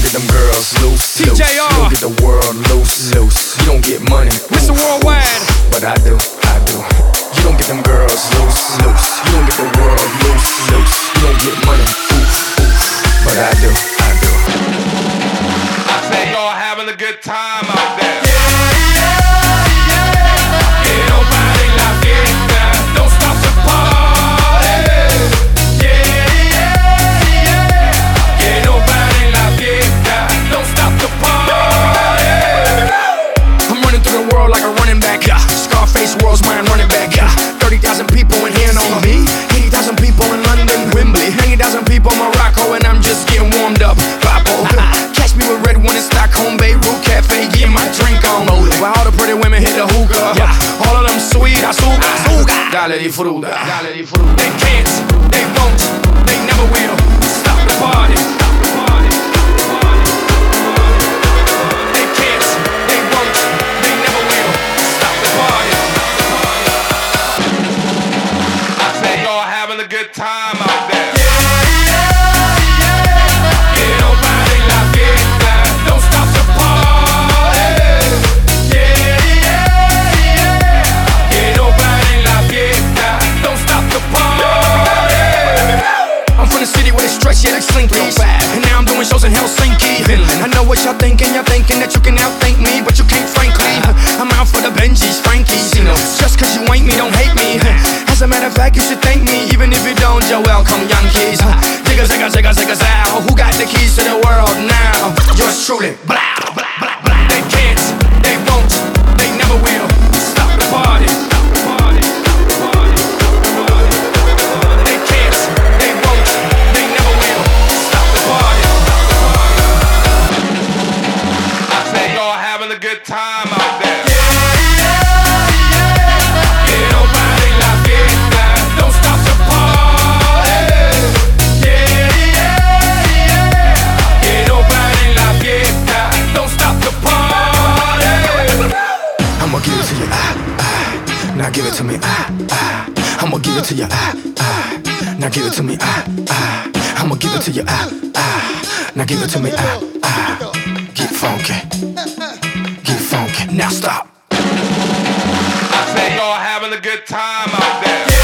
get them girls loose, loose. TJR. You don't get the world loose, loose. You don't get money, Mr. oof, Worldwide. oof. But I do, I do. You don't get them girls loose, loose. You don't get the world loose, loose. You don't get money, oof, oof. But I do, I do. I say y'all having a good time out there. World's mine, running back. 30,000 people in here know me. 80,000 people in London, Wembley. 90,000 people in Morocco, and I'm just getting warmed up. Papo. Catch me with red one in Stockholm, Beirut Cafe, getting my drink on. While all the pretty women hit the hookah. All of them sweet, azúcar. Dale di fruta. They can't, they won't, they never will stop the party. They can't, they won't, they never will stop the party. Having a good time out there. Que no pare la fiesta, don't stop the party. Que no pare la fiesta, don't stop the party. I'm from the city where they stretch, yeah, like slinkies. And now I'm doing shows in Helsinki, Finland. I know what y'all thinking that you can outthink me, but you can't, frankly. I'm out for the Benjis, Frankies. Just cause you ain't me, don't hate me. As a matter of fact, you should thank me, even if you don't, you're welcome, young kids. Zigga, zigga, zigga, zigga, zow. Who got the keys to the world now? Yours truly. Blah, blah, blah, blah. They can't, they won't, they never will stop the party. They can't, they won't, they never will stop the party. I say y'all having a good time out there. Now give it to me, I'ma give it to you, Now give it to me, I'ma give it to you, Now give it to me, Get funky, get funky. Now stop. I say y'all having a good time out there.